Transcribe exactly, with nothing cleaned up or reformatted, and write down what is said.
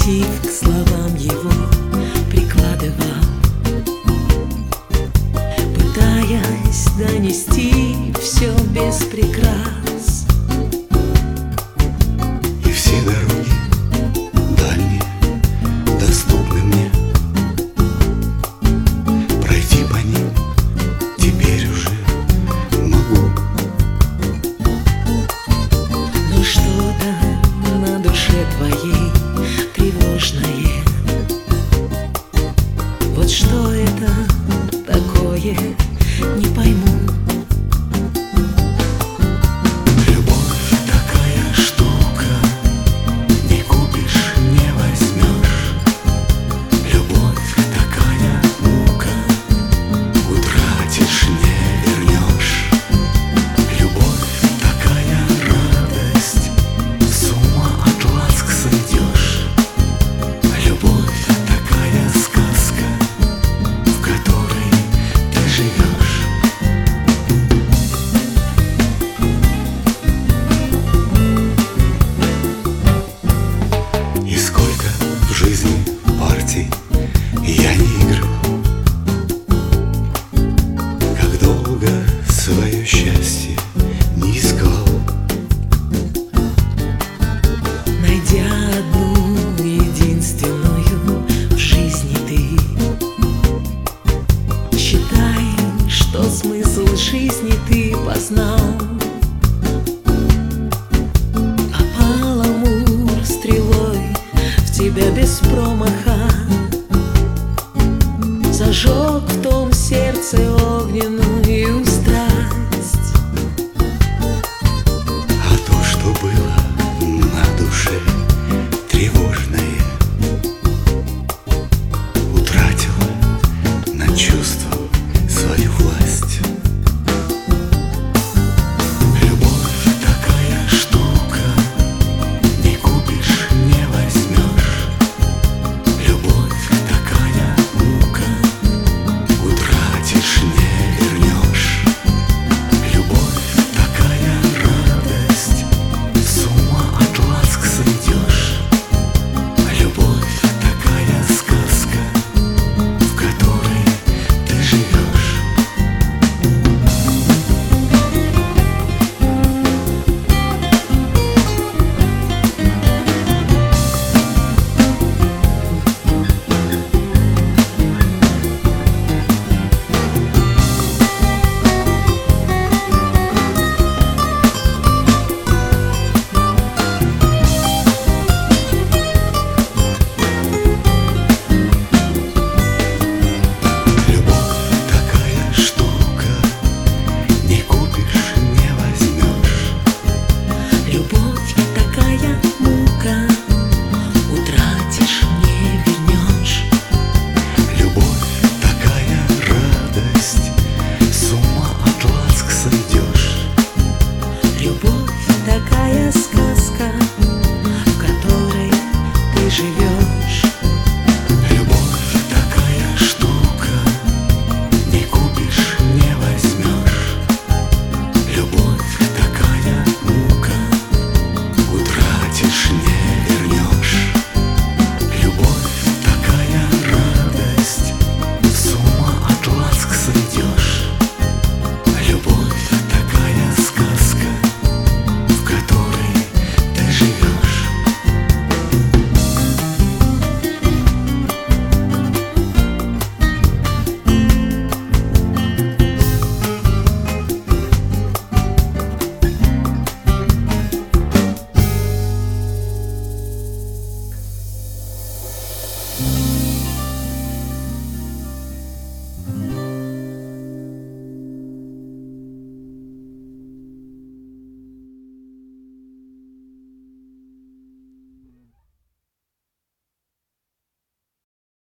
мотив к словам его прикладывал, пытаясь донести все без прикрас. И все дороги дальние доступны мне, пройти по ним теперь уже могу. Но что-то на душе твоей тревожное. Вот что это такое, не пойму. Любовь такая штука, не купишь, не возьмешь. Любовь такая мука, утратишь, не вернешь. Любовь такая радость, с ума от ласк сойдешь. Любовь такая сказка, в которой ты живешь. И сколько в жизни партий я не играл, как долго свое счастье не искал. Найдя одну единственную в жизни ты, считай, что смысл жизни ты познал. Попал амур стрелой в тебя без промаха,